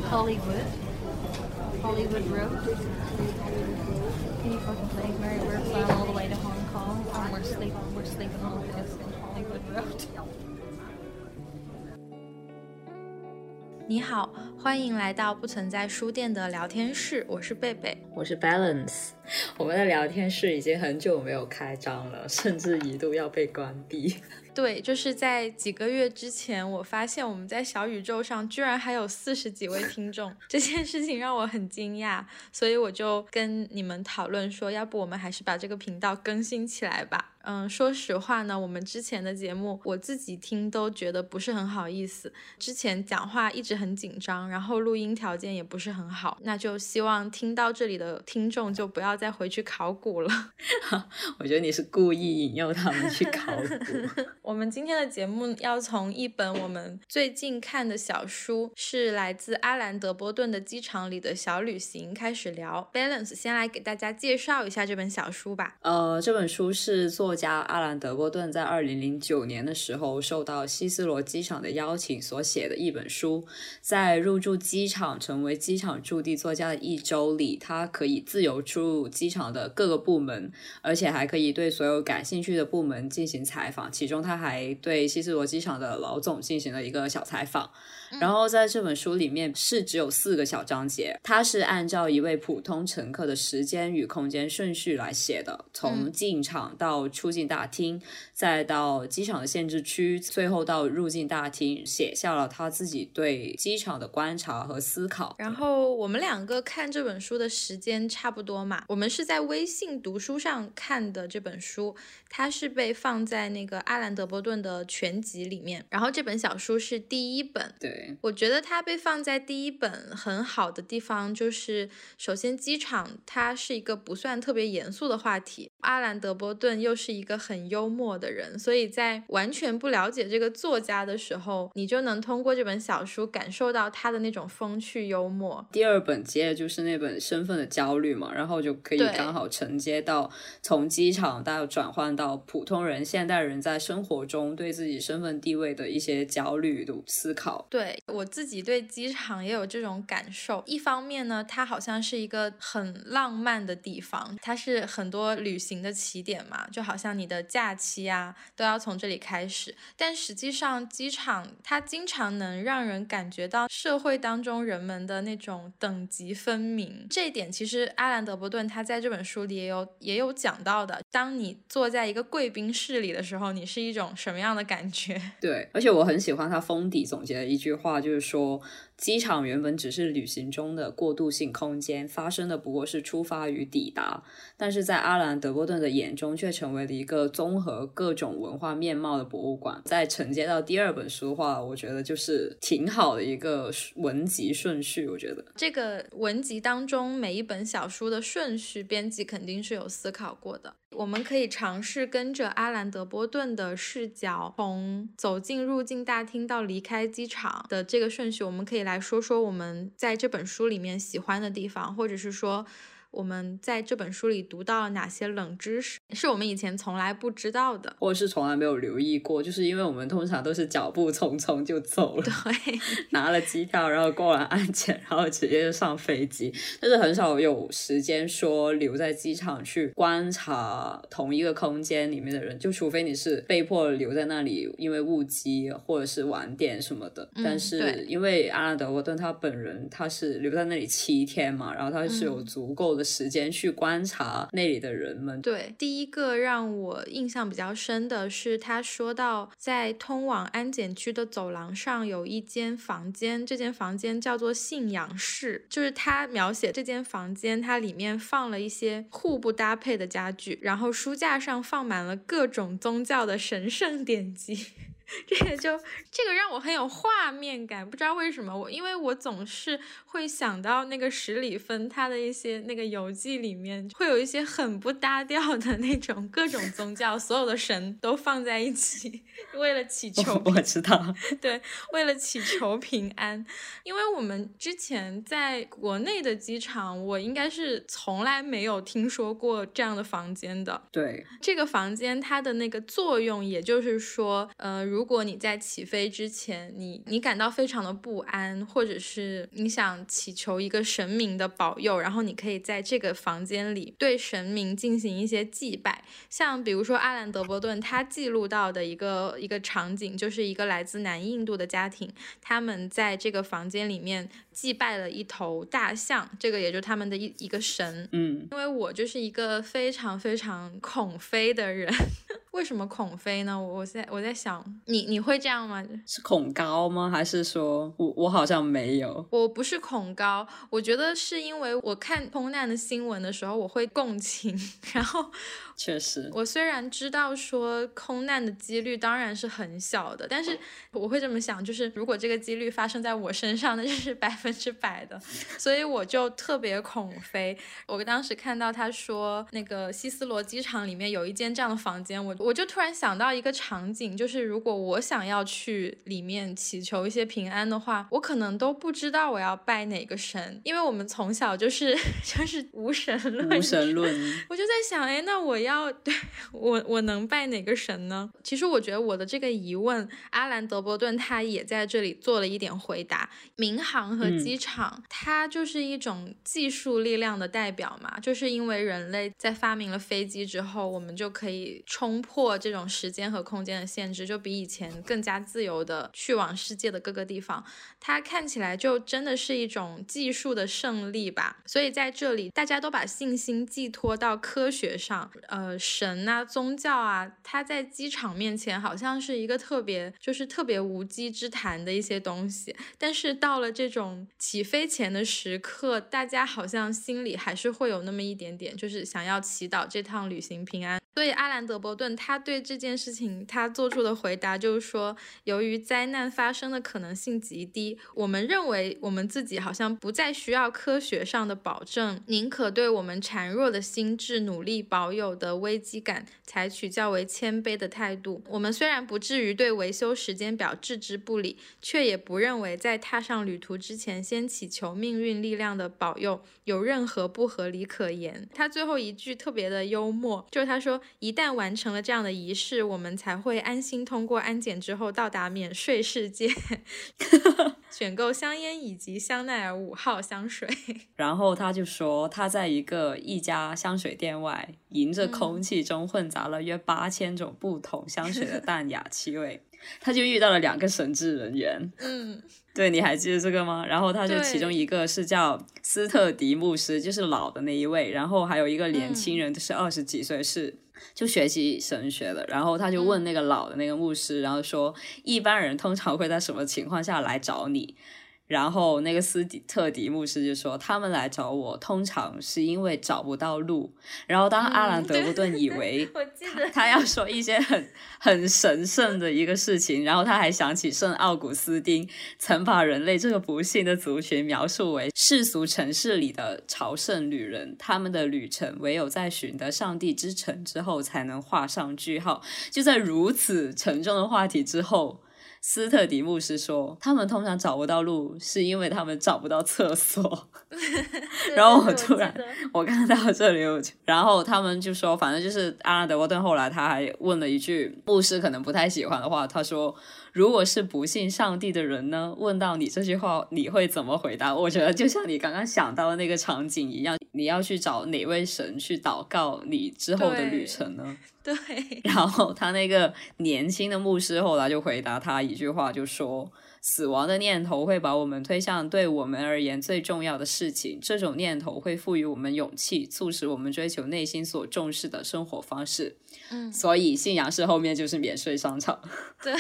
Hollywood Road. Can you fucking believe, Mary? We're flying all the way to Hong Kong and we're sleeping on this in Hollywood Road. 你好，欢迎来到不存在书店的聊天室，我是贝贝， 我是 Balance。 我们的聊天室已经很久没有开张了，甚至一度要被关闭。 对，就是在几个月之前，我发现我们在小宇宙上居然还有40几位听众，这件事情让我很惊讶，所以我就跟你们讨论说，要不我们还是把这个频道更新起来吧。说实话呢，我们之前的节目我自己听都觉得不是很好意思，之前讲话一直很紧张，然后录音条件也不是很好，那就希望听到这里的听众就不要再回去考古了。 我觉得你是故意引诱他们去考古。 我们今天的节目要从一本我们最近看的小书，是来自阿兰·德波顿的《机场里的小旅行》开始聊。 Balance 先来给大家介绍一下这本小书吧。 这本书是作家阿兰·德波顿在2009年的时候受到希斯罗机场的邀请所写的一本书。在入住机场成为机场驻地作家的1周里，他可以自由出入机场的各个部门，而且还可以对所有感兴趣的部门进行采访，其中他还对希斯罗机场的老总进行了一个小采访。然后在这本书里面是只有4个小章节，它是按照一位普通乘客的时间与空间顺序来写的，从进场到出境大厅，再到机场的限制区，最后到入境大厅，写下了他自己对机场的观察和思考。 然后我们两个看这本书的时间差不多嘛，我们是在微信读书上看的这本书，它是被放在那个阿兰·德波顿的全集里面，然后这本小书是第1本。 对， 我觉得它被放在第1本很好的地方就是首先机场它是一个不算特别严肃的话题，阿兰·德波顿又是一个很幽默的人，所以在完全不了解这个作家的时候，你就能通过这本小书感受到他的那种风趣幽默。 第2本接的就是那本身份的焦虑嘛，然后就可以刚好承接到从机场到转换到普通人现代人在生活中对自己身份地位的一些焦虑的思考。 对，我自己对机场也有这种感受，一方面呢，它好像是一个很浪漫的地方，它是很多旅行的起点嘛，就好像你的假期啊都要从这里开始，但实际上机场它经常能让人感觉到社会当中人们的那种等级分明，这一点其实阿兰·德波顿他在这本书里也有讲到的，当你坐在一个贵宾室里的时候，你是一种什么样的感觉。 对，而且我很喜欢他封底总结的一句话，就是说机场原本只是旅行中的过渡性空间，发生的不过是出发与抵达，但是在阿兰·德波顿的眼中却成为了一个综合各种文化面貌的博物馆。再承接到第2本书的话，我觉得就是挺好的一个文集顺序。我觉得这个文集当中每一本小书的顺序编辑肯定是有思考过的，我们可以尝试跟着阿兰·德波顿的视角，从走进入境大厅到离开机场的这个顺序，我们可以来说说我们在这本书里面喜欢的地方，或者是说我们在这本书里读到了哪些冷知识是我们以前从来不知道的， 或者是从来没有留意过，就是因为我们通常都是脚步匆匆就走了， 对， 拿了机票然后过完安检然后直接就上飞机，但是很少有时间说留在机场去观察同一个空间里面的人，就除非你是被迫留在那里因为误机或者是晚点什么的。但是因为阿兰·德波顿他本人他是留在那里7天嘛，然后他是有足够的时间去观察那里的人们。 对，第一个让我印象比较深的是他说到在通往安检区的走廊上有一间房间，这间房间叫做信仰室，就是他描写这间房间它里面放了一些互不搭配的家具，然后书架上放满了各种宗教的神圣典籍这个让我很有画面感，不知道为什么，因为我总是会想到那个史里芬他的一些那个游记里面会有一些很不搭调的那种各种宗教，所有的神都放在一起，为了祈求我知道， 对，为了祈求平安。因为我们之前在国内的机场，我应该是从来没有听说过这样的房间的。 对， 这个房间它的那个作用，也就是说如如果你在起飞之前，你感到非常的不安，或者是你想祈求一个神明的保佑，然后你可以在这个房间里对神明进行一些祭拜。像比如说阿兰·德伯顿他记录到的一个场景，就是一个来自南印度的家庭，他们在这个房间里面祭拜了一头大象，这个也就是他们的一个神。因为我就是一个非常非常恐飞的人。为什么恐飞呢？我在想，你会这样吗？ 是恐高吗？还是说我好像没有？ 我不是恐高，我觉得是因为我看空难的新闻的时候，我会共情，然后确实， 我虽然知道说空难的几率当然是很小的，但是我会这么想，就是如果这个几率发生在我身上，那就是100%的，所以我就特别恐飞。我当时看到他说那个希斯罗机场里面有一间这样的房间，我就突然想到一个场景，就是如果我想要去里面祈求一些平安的话，我可能都不知道我要拜哪个神，因为我们从小就是无神论。我就在想，那我能拜哪个神呢？其实我觉得我的这个疑问，阿兰·德伯顿他也在这里做了一点回答。民航和机场，它就是一种技术力量的代表嘛，就是因为人类在发明了飞机之后，我们就可以冲破这种时间和空间的限制，就比以前更加自由的去往世界的各个地方。它看起来就真的是一种技术的胜利吧。所以在这里大家都把信心寄托到科学上，神啊宗教啊，它在机场面前好像是一个特别无稽之谈的一些东西，但是到了这种起飞前的时刻，大家好像心里还是会有那么一点点，就是想要祈祷这趟旅行平安。所以阿兰·德伯顿他对这件事情他做出的回答就是说，由于灾难发生的可能性极低，我们认为我们自己好像不再需要科学上的保证，宁可对我们孱弱的心智努力保有的危机感采取较为谦卑的态度。我们虽然不至于对维修时间表置之不理，却也不认为在踏上旅途之前先祈求命运力量的保佑有任何不合理可言。他最后一句特别的幽默，就是他说，一旦完成了这样的仪式，我们才会安心通过安检之后到达免税世界选购香烟以及香奈儿5号香水。 然后他就说他在一家香水店外，迎着空气中混杂了约8000种不同香水的淡雅气味，他就遇到了2个神职人员。对，你还记得这个吗？然后他就其中一个是叫斯特迪牧师，就是老的那一位，然后还有一个年轻人，就是20几岁，就学习神学的。然后他就问那个老的那个牧师，然后说一般人通常会在什么情况下来找你？然后那个斯特迪牧师就说，他们来找我通常是因为找不到路。然后当阿兰·德伯顿以为他要说一些很神圣的一个事情，然后他还想起圣奥古斯丁曾把人类这个不幸的族群描述为世俗城市里的朝圣旅人，他们的旅程唯有在寻得上帝之城之后才能画上句号。就在如此沉重的话题之后，斯特迪牧师说他们通常找不到路是因为他们找不到厕所然后我突然我看到这里，然后他们就说，反正就是阿兰·德伯顿后来他还问了一句牧师可能不太喜欢的话，他说，如果是不信上帝的人呢，问到你这句话你会怎么回答？我觉得就像你刚刚想到的那个场景一样，你要去找哪位神去祷告你之后的旅程呢？ 对， 然后他那个年轻的牧师后来就回答他一句话，就说死亡的念头会把我们推向对我们而言最重要的事情，这种念头会赋予我们勇气，促使我们追求内心所重视的生活方式。所以信仰是后面就是免税商场。 对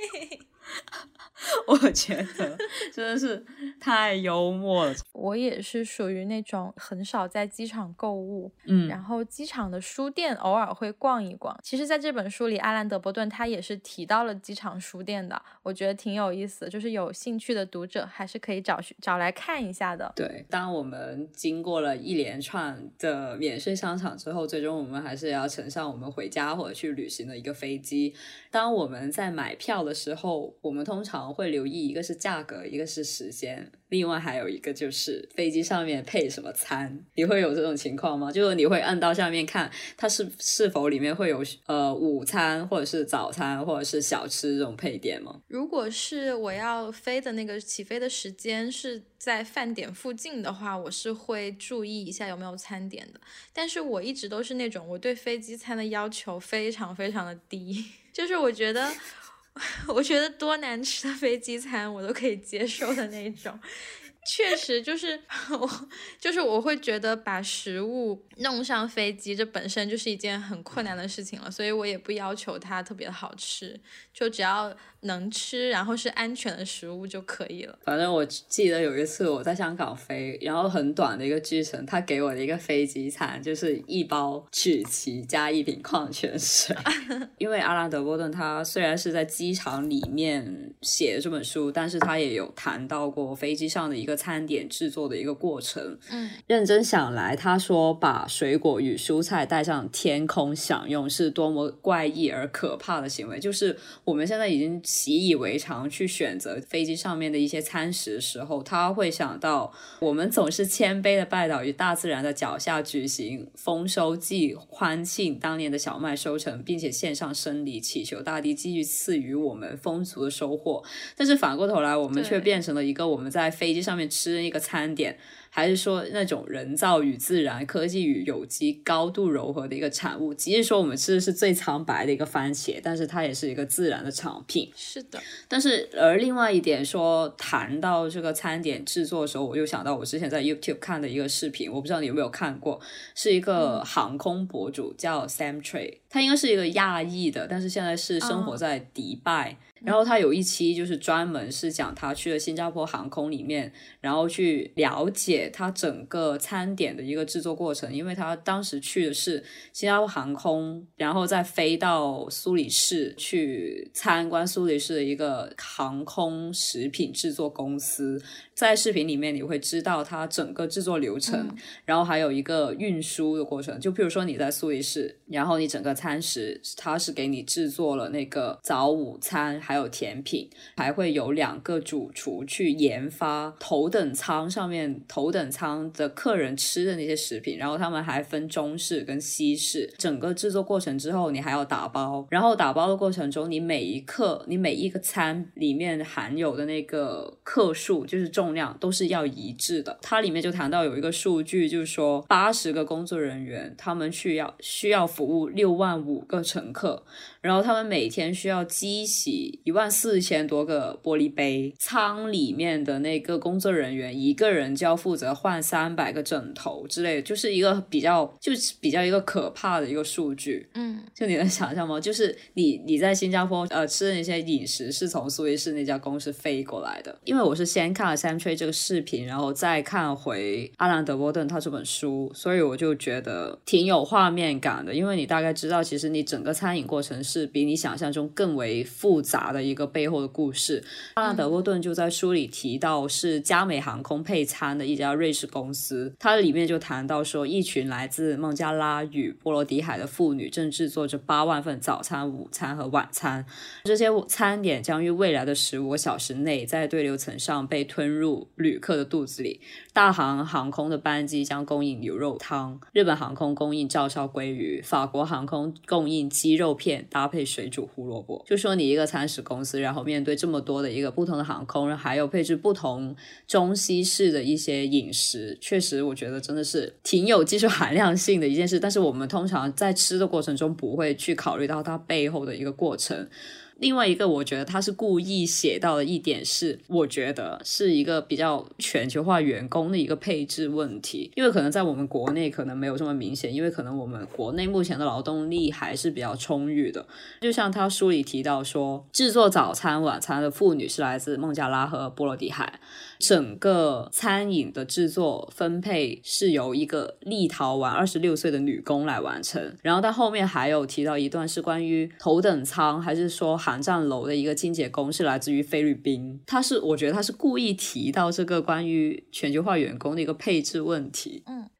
我觉得真的是太幽默了。 我也是属于那种很少在机场购物，然后机场的书店偶尔会逛一逛。其实在这本书里，阿兰·德伯顿他也是提到了机场书店的，我觉得挺有意思的，就是有兴趣的读者还是可以找来看一下的。 对，当我们经过了一连串的免税商场之后，最终我们还是要乘上我们回家或者去旅行的一个飞机。当我们在买票的时候，我们通常常会留意，一个是价格，一个是时间，另外还有一个就是飞机上面配什么餐。你会有这种情况吗？就是你会按到下面看它是否里面会有午餐或者是早餐或者是小吃这种配点吗？ 如果是我要飞的那个起飞的时间是在饭点附近的话，我是会注意一下有没有餐点的。但是我一直都是那种我对飞机餐的要求非常非常的低，就是我觉得多难吃的飞机餐我都可以接受的那种。确实就是我会觉得把食物弄上飞机这本身就是一件很困难的事情了，所以我也不要求它特别好吃，就只要能吃然后是安全的食物就可以了。 反正我记得有一次我在香港飞，然后很短的一个距程，他给我的一个飞机餐就是一包曲奇加一瓶矿泉水。因为阿兰·德波顿他虽然是在机场里面写的这本书，但是他也有谈到过飞机上的一个餐点制作的一个过程。认真想来，他说把水果与蔬菜带上天空享用是多么怪异而可怕的行为。就是我们现在已经习以为常去选择飞机上面的一些餐食的时候，他会想到我们总是谦卑的拜倒于大自然的脚下，举行丰收祭，欢庆当年的小麦收成，并且献上生礼，祈求大地继续赐予我们丰足的收获。但是反过头来，我们却变成了一个我们在飞机上面吃的一个餐点，还是说那种人造与自然、科技与有机高度柔合的一个产物。即使说我们吃的是最苍白的一个番茄，但是它也是一个自然的产品。 是的。 但是另外一点说，谈到这个餐点制作的时候，我就想到我之前在 YouTube 看的一个视频，我不知道你有没有看过，是一个航空博主叫 Sam Trey， 他应该是一个亚裔的，但是现在是生活在迪拜。然后他有一期就是专门是讲他去了新加坡航空里面，然后去了解他整个餐点的一个制作过程。因为他当时去的是新加坡航空，然后再飞到苏黎世去参观苏黎世的一个航空食品制作公司。在视频里面你会知道它整个制作流程，然后还有一个运输的过程。就比如说你在苏黎世，然后你整个餐食它是给你制作了那个早午餐还有甜品，还会有2个主厨去研发头等舱上面头等舱的客人吃的那些食品，然后他们还分中式跟西式。整个制作过程之后你还要打包，然后打包的过程中你每一个餐里面含有的那个克数就是重量都是要一致的。它里面就谈到有一个数据，就是说80个工作人员他们需要服务65000个乘客，然后他们每天需要机洗14000多个玻璃杯，舱里面的那个工作人员一个人就要负责换300个枕头之类的，就是一个比较一个可怕的一个数据。就你能想象吗？就是你在新加坡吃的那些饮食是从苏黎世那家公司飞过来的。因为我是先看了 Sam Trey 这个视频，然后再看回阿兰·德波顿他这本书，所以我就觉得挺有画面感的。因为你大概知道其实你整个餐饮过程是比你想象中更为复杂的一个背后的故事。阿兰·德波顿就在书里提到是嘉美航空配餐的一家瑞士公司，它里面就谈到说一群来自孟加拉与波罗的海的妇女正制作着8万份早餐、午餐和晚餐，这些餐点将于未来的15个小时内在对流层上被吞入旅客的肚子里。大韩航空的班机将供应牛肉汤，日本航空供应照烧鲑鱼，法国航空供应鸡肉片搭配水煮胡萝卜。就说你一个餐食公司，然后面对这么多的一个不同的航空，还有配置不同中西式的一些饮食，确实我觉得真的是挺有技术含量性的一件事。但是我们通常在吃的过程中不会去考虑到它背后的一个过程。另外一个我觉得他是故意写到的一点是，我觉得是一个比较全球化员工的一个配置问题。因为可能在我们国内可能没有这么明显，因为可能我们国内目前的劳动力还是比较充裕的。就像他书里提到说，制作早餐晚餐的妇女是来自孟加拉和波罗的海，整个餐饮的制作分配是由一个立陶宛26岁的女工来完成。然后他后面还有提到一段是关于头等舱还是说航站楼的一个清洁工是来自于菲律宾。我觉得他是故意提到这个关于全球化员工的一个配置问题。 我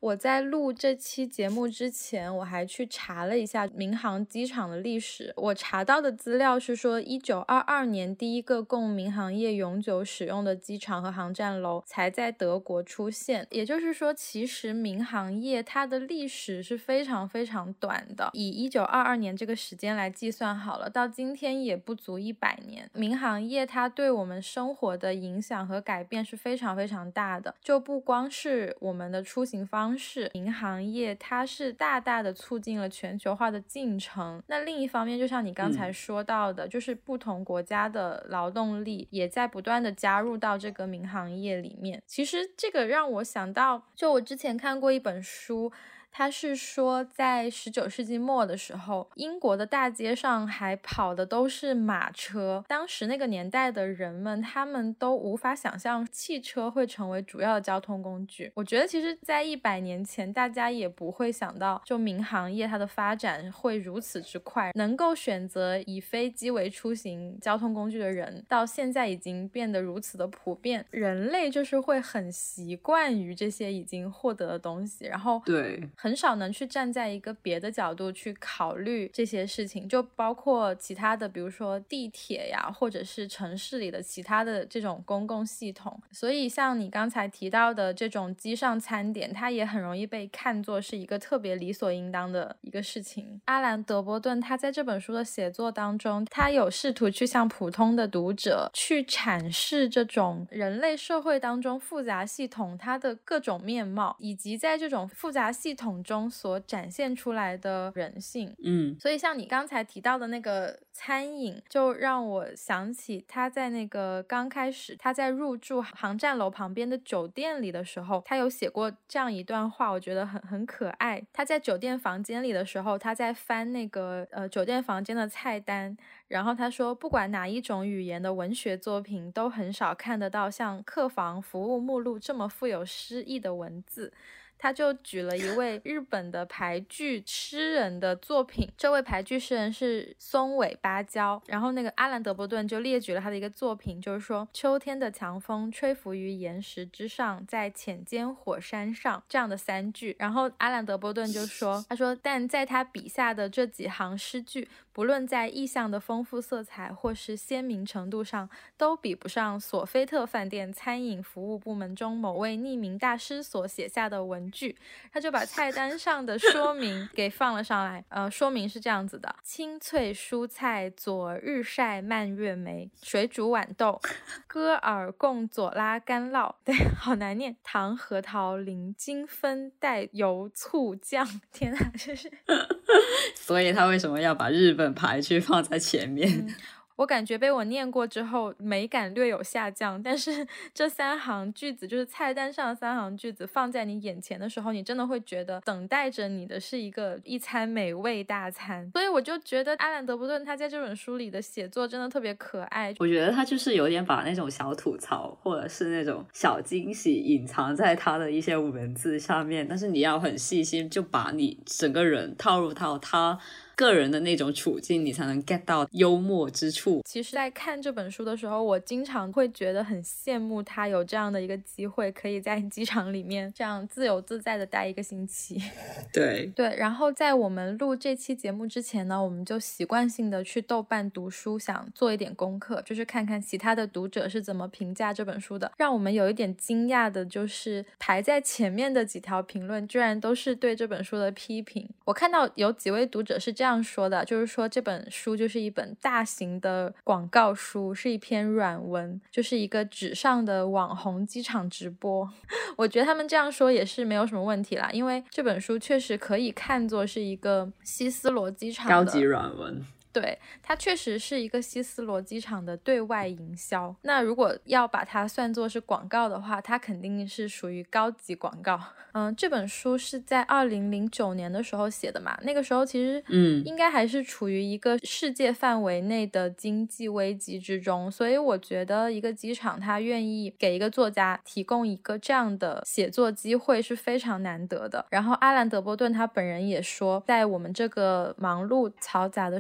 我在录这期节目之前，我还去查了一下民航机场的历史。我查到的资料是说1922年第一个供民航业永久使用的机场和航站楼才在德国出现，也就是说其实民航业它的历史是非常非常短的，以1922年这个时间来计算好了，到今天也不足100年。民航业它对我们生活的影响和改变是非常非常大的，就不光是我们的出行方式，民航业它是大大的促进了全球化的进程。那另一方面就像你刚才说到的，就是不同国家的劳动力也在不断的加入到这个民航业里面。其实这个让我想到，就我之前看过一本书，他是说在19世纪末的时候，英国的大街上还跑的都是马车，当时那个年代的人们他们都无法想象汽车会成为主要的交通工具。我觉得其实在100年前大家也不会想到就民航业它的发展会如此之快，能够选择以飞机为出行交通工具的人到现在已经变得如此的普遍，人类就是会很习惯于这些已经获得的东西，然后对， 很少能去站在一个别的角度去考虑这些事情，就包括其他的比如说地铁呀，或者是城市里的其他的这种公共系统。所以像你刚才提到的这种机上餐点，它也很容易被看作是一个特别理所应当的一个事情。阿兰·德伯顿他在这本书的写作当中，他有试图去向普通的读者去阐释这种人类社会当中复杂系统它的各种面貌，以及在这种复杂系统中所展现出来的人性。所以像你刚才提到的那个餐饮，就让我想起他在那个刚开始他在入住航站楼旁边的酒店里的时候，他有写过这样一段话，我觉得很可爱。他在酒店房间里的时候，他在翻那个酒店房间的菜单，然后他说不管哪一种语言的文学作品都很少看得到像客房服务目录这么富有诗意的文字。他就举了一位日本的俳句诗人的作品，这位俳句诗人是松尾芭蕉，然后那个阿兰·德伯顿就列举了他的一个作品，就是说秋天的强风吹拂于岩石之上，在浅间火山上，这样的3句。然后阿兰·德伯顿就说，他说但在他笔下的这几行诗句，不论在意象的丰富色彩或是鲜明程度上，都比不上索菲特饭店餐饮服务部门中某位匿名大师所写下的文句。他就把菜单上的说明给放了上来，说明是这样子的：清脆蔬菜佐日晒蔓越莓，水煮豌豆，鸽耳贡佐拉干酪，对，好难念，糖核桃淋金分带油醋酱。天哪，这是所以他为什么要把日本排序放在前面？ 我感觉被我念过之后美感略有下降，但是这3行句子，就是菜单上的3行句子，放在你眼前的时候，你真的会觉得等待着你的是一餐美味大餐。所以我就觉得阿兰·德伯顿他在这本书里的写作真的特别可爱。 我觉得他就是有点把那种小吐槽或者是那种小惊喜隐藏在他的一些文字上面，但是你要很细心，就把你整个人套入到他个人的那种处境，你才能 get 到幽默之处。 其实在看这本书的时候，我经常会觉得很羡慕他有这样的一个机会，可以在机场里面这样自由自在的待1个星期。 对， 然后在我们录这期节目之前呢，我们就习惯性的去豆瓣读书，想做一点功课，就是看看其他的读者是怎么评价这本书的。让我们有一点惊讶的就是排在前面的几条评论居然都是对这本书的批评。我看到有几位读者是这样说的，就是说这本书就是一本大型的广告书，是一篇软文，就是一个纸上的网红机场直播。我觉得他们这样说也是没有什么问题啦，因为这本书确实可以看作是一个希斯罗机场的高级软文。 对，它确实是一个希斯罗机场的对外营销。那如果要把它算作是广告的话，它肯定是属于高级广告。这本书是在2009年的时候写的嘛，那个时候其实应该还是处于一个世界范围内的经济危机之中，所以我觉得一个机场它愿意给一个作家提供一个这样的写作机会是非常难得的。然后阿兰·德伯顿他本人也说，在我们这个忙碌嘈杂的时代，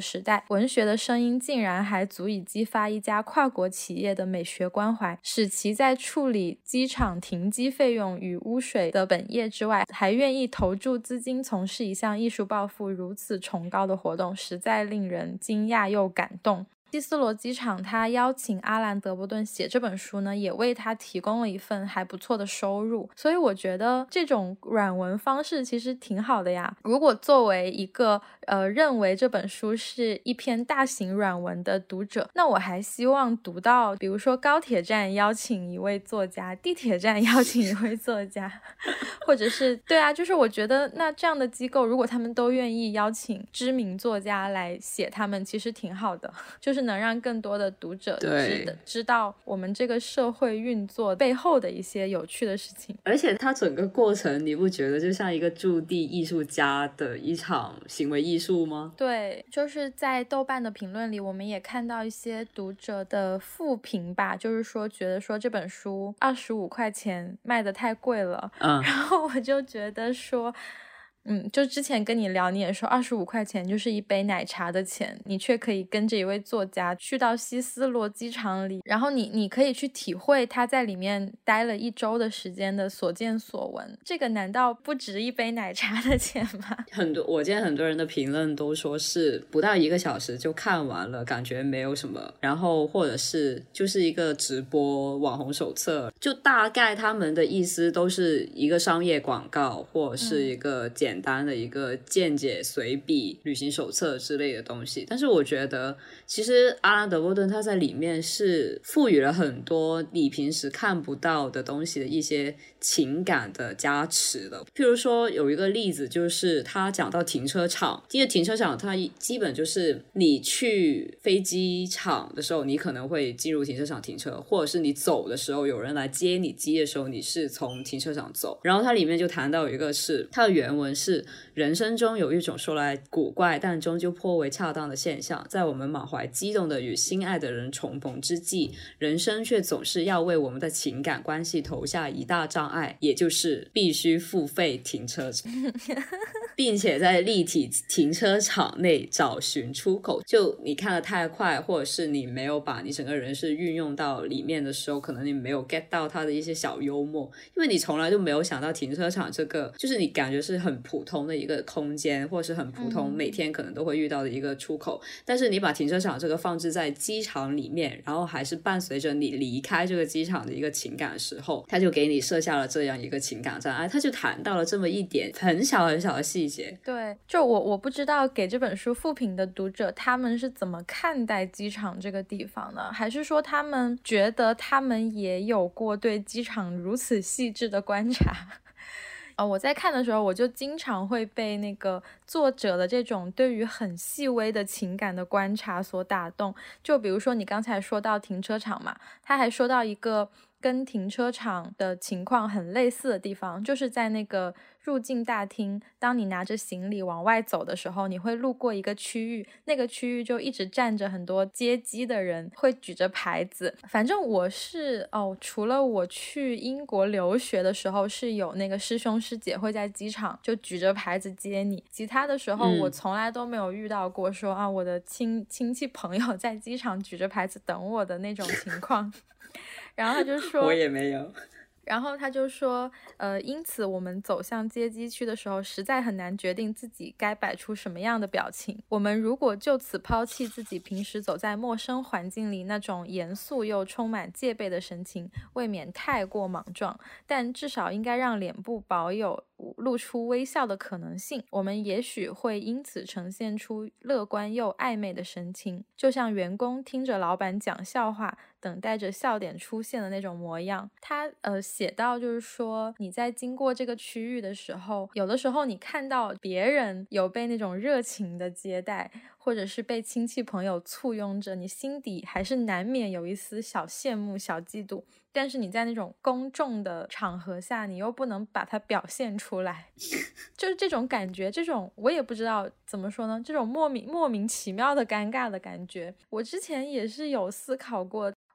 文学的声音竟然还足以激发一家跨国企业的美学关怀，使其在处理机场停机费用与污水的本业之外，还愿意投注资金从事一项艺术抱负如此崇高的活动，实在令人惊讶又感动。希斯罗机场他邀请阿兰·德伯顿写这本书呢，也为他提供了一份还不错的收入，所以我觉得这种软文方式其实挺好的呀。如果作为一个认为这本书是一篇大型软文的读者，那我还希望读到比如说高铁站邀请一位作家，地铁站邀请一位作家或者是对啊，就是我觉得那这样的机构如果他们都愿意邀请知名作家来写他们，其实挺好的，就是能让更多的读者知道我们这个社会运作背后的一些有趣的事情。 而且它整个过程你不觉得就像一个驻地艺术家的一场行为艺术吗？ 对，就是在豆瓣的评论里我们也看到一些读者的负评吧，就是说觉得说这本书25块钱卖得太贵了，然后我就觉得说就之前跟你聊，你也说25块钱就是一杯奶茶的钱，你却可以跟着一位作家去到希斯罗机场里，然后你可以去体会他在里面待了1周的时间的所见所闻，这个难道不值一杯奶茶的钱吗？ 我见很多人的评论都说是不到1个小时就看完了，感觉没有什么，然后或者是就是一个直播网红手册，就大概他们的意思都是一个商业广告或者是一个简单的一个见解随笔旅行手册之类的东西。但是我觉得其实阿兰·德波顿他在里面是赋予了很多你平时看不到的东西的一些情感的加持的。譬如说有一个例子，就是他讲到停车场，因为停车场它基本就是你去飞机场的时候你可能会进入停车场停车，或者是你走的时候有人来接你机的时候你是从停车场走。然后它里面就谈到有一个是它的原文是，人生中有一种说来古怪但终究颇为恰当的现象，在我们满怀激动的与心爱的人重逢之际，人生却总是要为我们的情感关系投下一大障碍，也就是必须付费停车场并且在立体停车场内找寻出口。就你看得太快，或者是你没有把你整个人是运用到里面的时候，可能你没有 get 到它的一些小幽默，因为你从来就没有想到停车场这个就是你感觉是很普通的一个空间，或是很普通每天可能都会遇到的一个出口，但是你把停车场这个放置在机场里面，然后还是伴随着你离开这个机场的一个情感的时候，他就给你设下了这样一个情感障碍，他就谈到了这么一点很小很小的细节。 对，就我不知道给这本书负评的读者他们是怎么看待机场这个地方呢？还是说他们觉得他们也有过对机场如此细致的观察？我在看的时候我就经常会被那个作者的这种对于很细微的情感的观察所打动。就比如说你刚才说到停车场嘛，他还说到一个跟停车场的情况很类似的地方，就是在那个入境大厅，当你拿着行李往外走的时候，你会路过一个区域，那个区域就一直站着很多接机的人，会举着牌子。反正我是除了我去英国留学的时候是有那个师兄师姐会在机场就举着牌子接你，其他的时候我从来都没有遇到过说我的亲戚朋友在机场举着牌子等我的那种情况然后他就说我也没有。 然后他就说因此我们走向接机区的时候实在很难决定自己该摆出什么样的表情，我们如果就此抛弃自己平时走在陌生环境里那种严肃又充满戒备的神情，未免太过莽撞，但至少应该让脸部保有露出微笑的可能性，我们也许会因此呈现出乐观又暧昧的神情，就像员工听着老板讲笑话等待着笑点出现的那种模样。他写到就是说你在经过这个区域的时候，有的时候你看到别人有被那种热情的接待，或者是被亲戚朋友簇拥着，你心底还是难免有一丝小羡慕小嫉妒，但是你在那种公众的场合下你又不能把它表现出来就是这种感觉，这种我也不知道怎么说呢，这种莫名其妙的尴尬的感觉，我之前也是有思考过。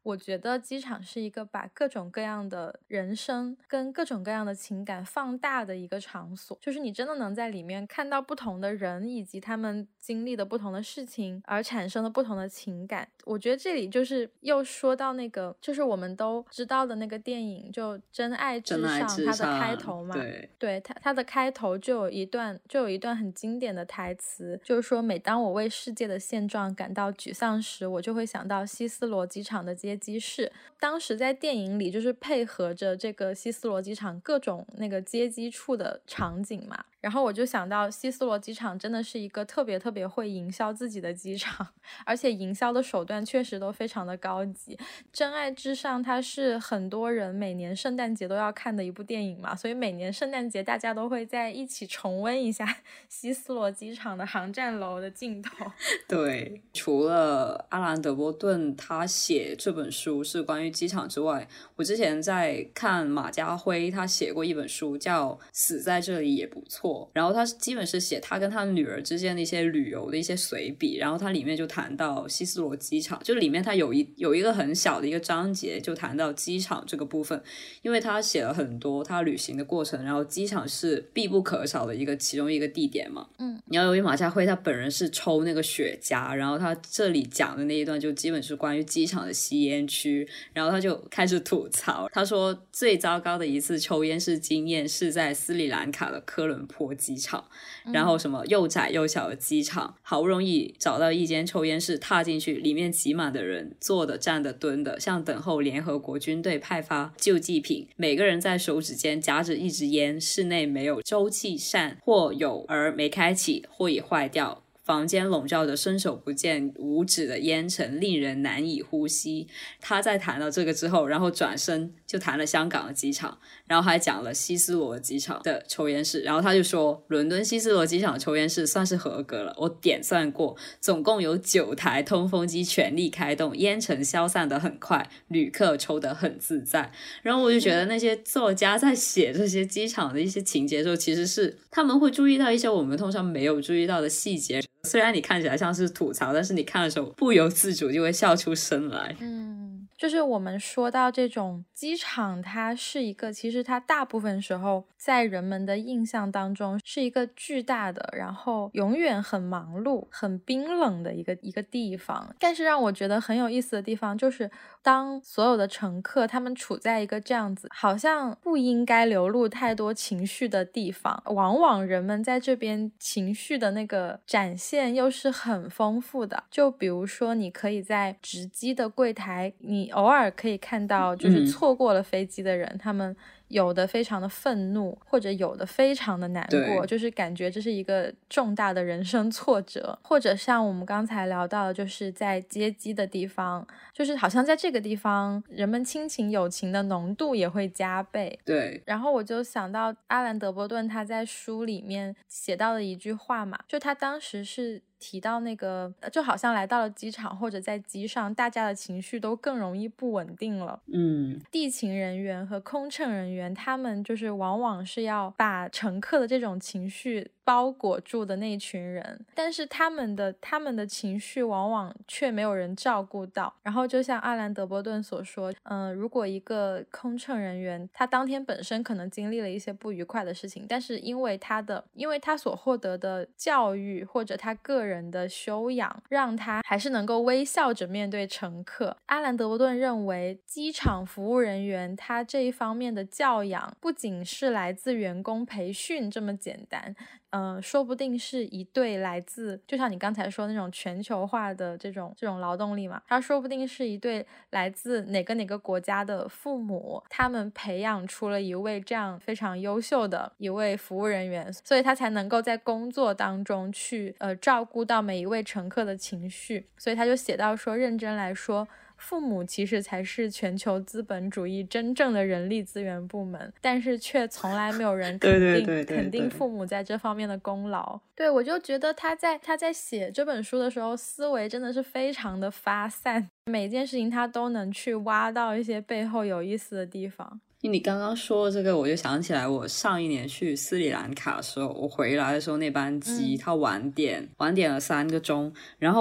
我觉得机场是一个把各种各样的人生跟各种各样的情感放大的一个场所，就是你真的能在里面看到不同的人以及他们经历的不同的事情而产生的不同的情感。我觉得这里就是又说到那个就是我们都知道的那个电影就真爱至上，它的开头嘛，对，它的开头就有一段很经典的台词，就是说每当我为世界的现状感到沮丧时，我就会想到希斯罗机场的接机室。当时在电影里就是配合着这个希斯罗机场各种那个接机处的场景嘛，然后我就想到希斯罗机场真的是一个特别特别会营销自己的机场，而且营销的手段确实都非常的高级。真爱至上它是很多人每年圣诞节都要看的一部电影嘛，所以每年圣诞节大家都会在一起重温一下希斯罗机场的航站楼的镜头。 对，除了阿兰·德波顿他写这本书是关于机场之外，我之前在看马家辉他写过一本书叫《死在这里也不错》，然后他基本是写他跟他女儿之间的一些旅游的一些随笔，然后他里面就谈到希斯罗机场，就里面他有一个很小的一个章节就谈到机场这个部分，因为他写了很多他旅行的过程，然后机场是必不可少的其中一个地点嘛。然后由于马家辉他本人是抽那个雪茄，然后他这里讲的那一段就基本是关于机场的吸烟区，然后他就开始吐槽，他说最糟糕的一次抽烟室经验是在斯里兰卡的科伦坡机场，然后什么又窄又小的机场，好不容易找到一间抽烟室，踏进去里面挤满的人，坐的站的蹲的，像等候联合国军队派发救济品，每个人在手指间夹着一支烟，室内没有周气扇，或有而没开启，或已坏掉，房间笼罩着伸手不见五指的烟尘，令人难以呼吸。他在谈到这个之后，然后转身就谈了香港的机场，然后还讲了希斯罗机场的抽烟室，然后他就说伦敦希斯罗机场的抽烟室算是合格了，我点算过总共有9台通风机全力开动，烟尘消散得很快，旅客抽得很自在。然后我就觉得那些作家在写这些机场的一些情节的时候，其实是他们会注意到一些我们通常没有注意到的细节，虽然你看起来像是吐槽，但是你看的时候不由自主就会笑出声来。 就是我们说到这种机场，它是一个其实它大部分时候在人们的印象当中是一个巨大的，然后永远很忙碌很冰冷的一个地方。但是让我觉得很有意思的地方就是当所有的乘客他们处在一个这样子好像不应该流露太多情绪的地方，往往人们在这边情绪的那个展现又是很丰富的。就比如说你可以在值机的柜台，你偶尔可以看到就是错过了飞机的人，他们有的非常的愤怒，或者有的非常的难过，就是感觉这是一个重大的人生挫折。或者像我们刚才聊到的，就是在接机的地方，就是好像在这个地方人们亲情友情的浓度也会加倍。 对， 然后我就想到阿兰·德波顿他在书里面写到的一句话嘛，就他当时是提到那个就好像来到了机场或者在机上，大家的情绪都更容易不稳定了。地勤人员和空乘人员他们就是往往是要把乘客的这种情绪包裹住的那一群人，但是他们的情绪往往却没有人照顾到。然后就像阿兰·德波顿所说，如果一个空乘人员他当天本身可能经历了一些不愉快的事情，但是因为他所获得的教育或者他个人的修养，让他还是能够微笑着面对乘客。阿兰·德波顿认为机场服务人员他这一方面的教养不仅是来自员工培训这么简单，说不定是一对来自就像你刚才说那种全球化的这种劳动力嘛，他说不定是一对来自哪个国家的父母，他们培养出了一位这样非常优秀的一位服务人员，所以他才能够在工作当中去照顾到每一位乘客的情绪。所以他就写到说，认真来说父母其实才是全球资本主义真正的人力资源部门，但是却从来没有人肯定父母在这方面的功劳。对，我就觉得他在写这本书的时候思维真的是非常的发散，每件事情他都能去挖到一些背后有意思的地方。 你刚刚说这个我就想起来，我上一年去斯里兰卡的时候，我回来的时候那班机它晚点了3个钟，然后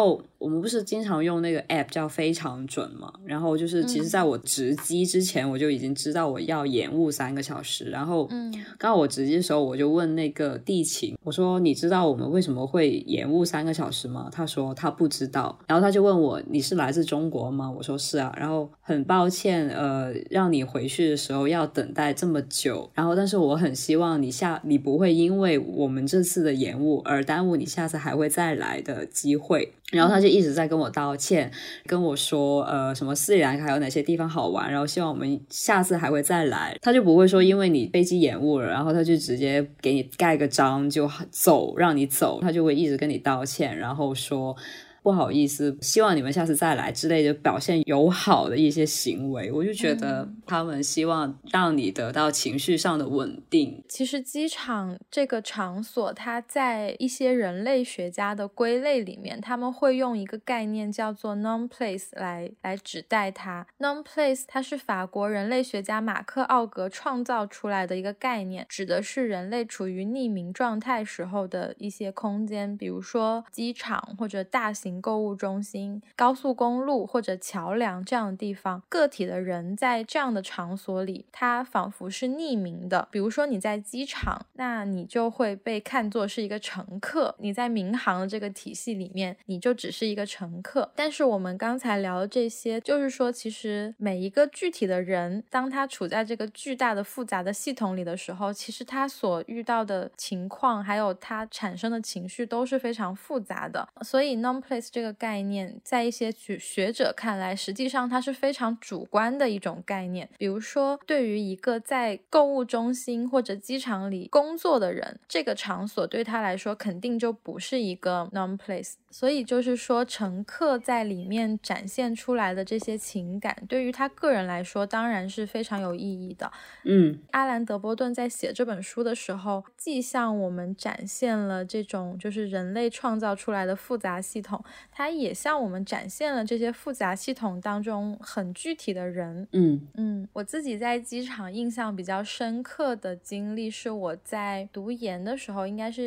我们不是经常用那个 app 叫非常准嘛，然后就是其实在我值机之前我就已经知道我要延误3个小时，然后刚好我值机的时候我就问那个地勤，我说你知道我们为什么会延误3个小时吗？他说他不知道，然后他就问我你是来自中国吗？我说是啊，然后很抱歉让你回去的时候要等待这么久，然后但是我很希望你不会因为我们这次的延误而耽误你下次还会再来的机会。然后他就一直在跟我道歉，跟我说什么斯里兰卡有哪些地方好玩，然后希望我们下次还会再来。他就不会说因为你飞机延误了然后他就直接给你盖个章就走让你走，他就会一直跟你道歉，然后说不好意思希望你们下次再来之类的，表现友好的一些行为。我就觉得他们希望让你得到情绪上的稳定。 其实机场这个场所它在一些人类学家的归类里面，他们会用一个概念叫做 non-place 来指代它。 non-place 它是法国人类学家马克奥格创造出来的一个概念，指的是人类处于匿名状态时候的一些空间，比如说机场或者大型购物中心、高速公路或者桥梁这样的地方，个体的人在这样的场所里他仿佛是匿名的。比如说你在机场，那你就会被看作是一个乘客，你在民航的这个体系里面你就只是一个乘客。但是我们刚才聊的这些就是说，其实每一个具体的人当他处在这个巨大的复杂的系统里的时候，其实他所遇到的情况还有他产生的情绪都是非常复杂的。所以 non-place 这个概念在一些学者看来实际上它是非常主观的一种概念。比如说对于一个在购物中心或者机场里工作的人，这个场所对他来说肯定就不是一个 non-place。所以就是说乘客在里面展现出来的这些情感对于他个人来说当然是非常有意义的。阿兰·德波顿在写这本书的时候既向我们展现了这种就是人类创造出来的复杂系统，他也向我们展现了这些复杂系统当中很具体的人。我自己在机场印象比较深刻的经历是我在读研的时候，应该是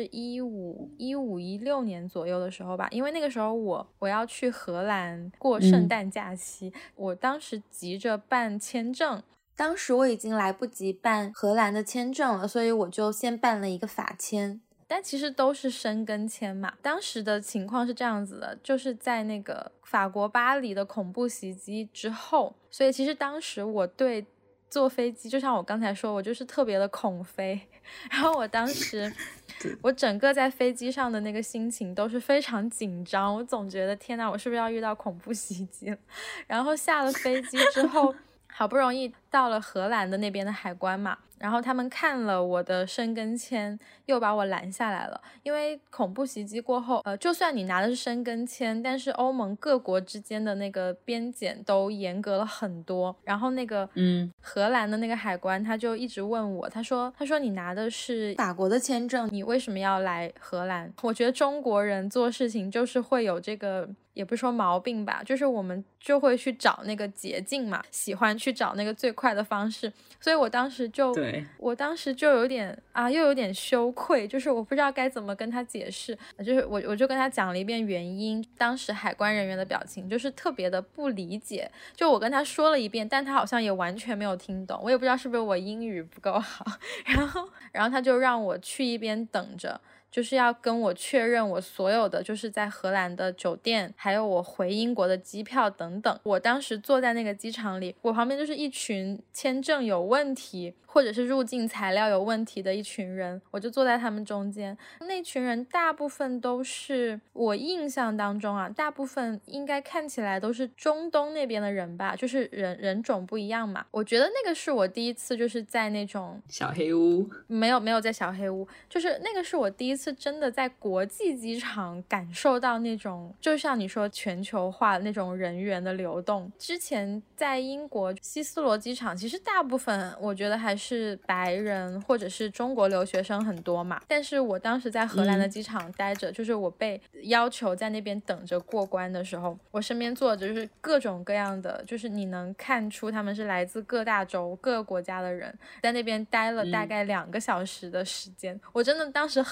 15-16年左右的时候吧，因为那个时候我要去荷兰过圣诞假期，我当时急着办签证，当时我已经来不及办荷兰的签证了，所以我就先办了一个法签，但其实都是申根签嘛。当时的情况是这样子的，就是在那个法国巴黎的恐怖袭击之后，所以其实当时我对坐飞机就像我刚才说我就是特别的恐飞，然后我当时我整个在飞机上的那个心情都是非常紧张，我总觉得天哪我是不是要遇到恐怖袭击了。然后下了飞机之后好不容易到了荷兰的那边的海关嘛，然后他们看了我的申根签又把我拦下来了。因为恐怖袭击过后就算你拿的是申根签，但是欧盟各国之间的那个边检都严格了很多，然后那个荷兰的那个海关他就一直问我，他说你拿的是法国的签证，你为什么要来荷兰？我觉得中国人做事情就是会有这个也不是说毛病吧，就是我们就会去找那个捷径嘛，喜欢去找那个最快的方式。所以我当时就有点又有点羞愧，就是我不知道该怎么跟他解释，就是我就跟他讲了一遍原因。当时海关人员的表情就是特别的不理解，就我跟他说了一遍，但他好像也完全没有听懂，我也不知道是不是我英语不够好，然后他就让我去一边等着，就是要跟我确认我所有的就是在荷兰的酒店还有我回英国的机票等等。我当时坐在那个机场里，我旁边就是一群签证有问题或者是入境材料有问题的一群人，我就坐在他们中间。那群人大部分都是我印象当中大部分应该看起来都是中东那边的人吧，就是人种不一样嘛。我觉得那个是我第一次就是在那种小黑屋， 没有在小黑屋，就是那个是我第一次真的在国际机场感受到那种就像你说全球化那种人员的流动。之前在英国希斯罗机场其实大部分我觉得还是白人或者是中国留学生很多嘛，但是我当时在荷兰的机场待着，就是我被要求在那边等着过关的时候，我身边坐着就是各种各样的，就是你能看出他们是来自各大洲各个国家的人，在那边待了大概2个小时的时间，我真的当时很崩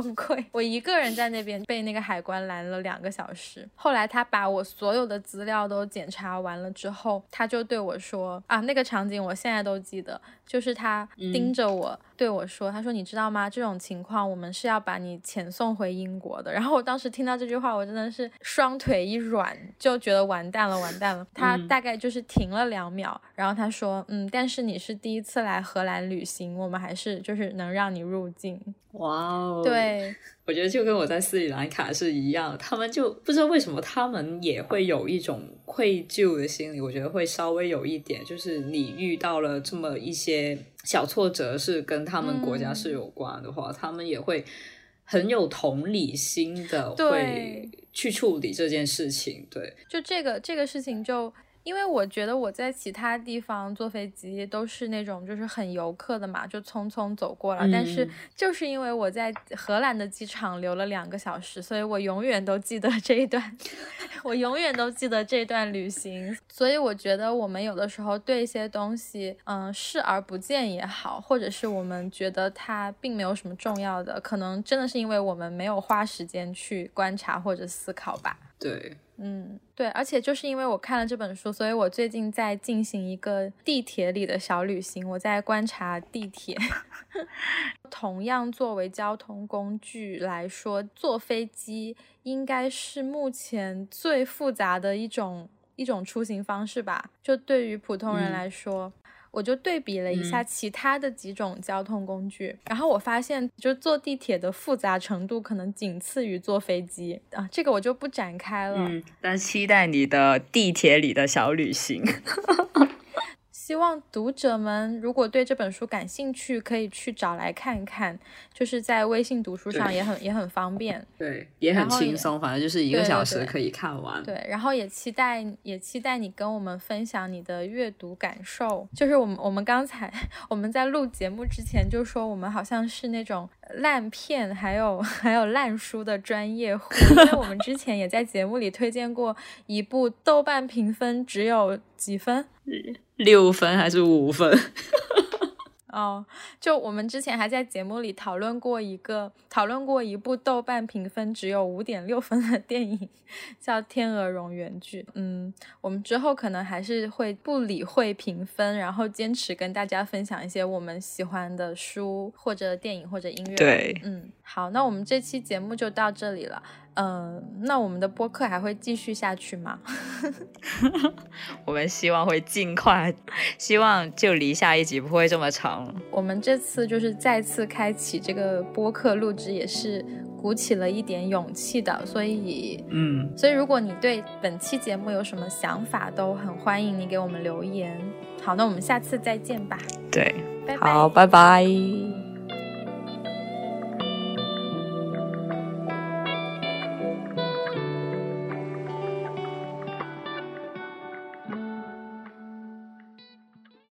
崩溃。我一个人在那边被那个海关拦了2个小时，后来他把我所有的资料都检查完了之后，他就对我说啊，那个场景我现在都记得，就是他盯着我对我说，他说你知道吗，这种情况我们是要把你遣送回英国的。然后我当时听到这句话，我真的是双腿一软，就觉得完蛋了完蛋了。他大概就是停了2秒，然后他说但是你是第一次来荷兰旅行，我们还是就是能让你入境。 哇哦， 对， 我觉得就跟我在斯里兰卡是一样，他们就不知道为什么他们也会有一种愧疚的心理，我觉得会稍微有一点，就是你遇到了这么一些小挫折是跟他们国家是有关的话，他们也会很有同理心的会去处理这件事情。对， 就这个事情就因为我觉得我在其他地方坐飞机都是那种就是很游客的嘛，就匆匆走过了，但是就是因为我在荷兰的机场留了2个小时，所以我永远都记得这一段我永远都记得这段旅行。所以我觉得我们有的时候对一些东西视而不见也好，或者是我们觉得它并没有什么重要的，可能真的是因为我们没有花时间去观察或者思考吧。 对， 对，而且就是因为我看了这本书，所以我最近在进行一个地铁里的小旅行，我在观察地铁同样作为交通工具来说，坐飞机应该是目前最复杂的一种出行方式吧，就对于普通人来说我就对比了一下其他的几种交通工具，然后我发现就坐地铁的复杂程度可能仅次于坐飞机啊，这个我就不展开了。 但期待你的地铁里的小旅行希望读者们如果对这本书感兴趣，可以去找来看看，就是在微信读书上也很方便， 对，也很轻松，反正就是1个小时可以看完。 对，然后也期待你跟我们分享你的阅读感受。就是我们刚才我们在录节目之前就说我们好像是那种烂片还有烂书的专业户，因为我们之前也在节目里推荐过一部豆瓣评分只有几分 ，6分还是5分就我们之前还在节目里讨论过一部豆瓣评分只有5.6分的电影，叫《天鹅绒原剧》。我们之后可能还是会不理会评分，然后坚持跟大家分享一些我们喜欢的书或者电影或者音乐。 对， 好，那我们这期节目就到这里了。那我们的播客还会继续下去吗？ 我们希望会尽快，希望就离下一集不会这么长。 我们这次就是再次开启这个播客录制，也是鼓起了一点勇气的，所以如果你对本期节目有什么想法，都很欢迎你给我们留言。好，那我们下次再见吧。 对， 拜拜。 好，拜拜。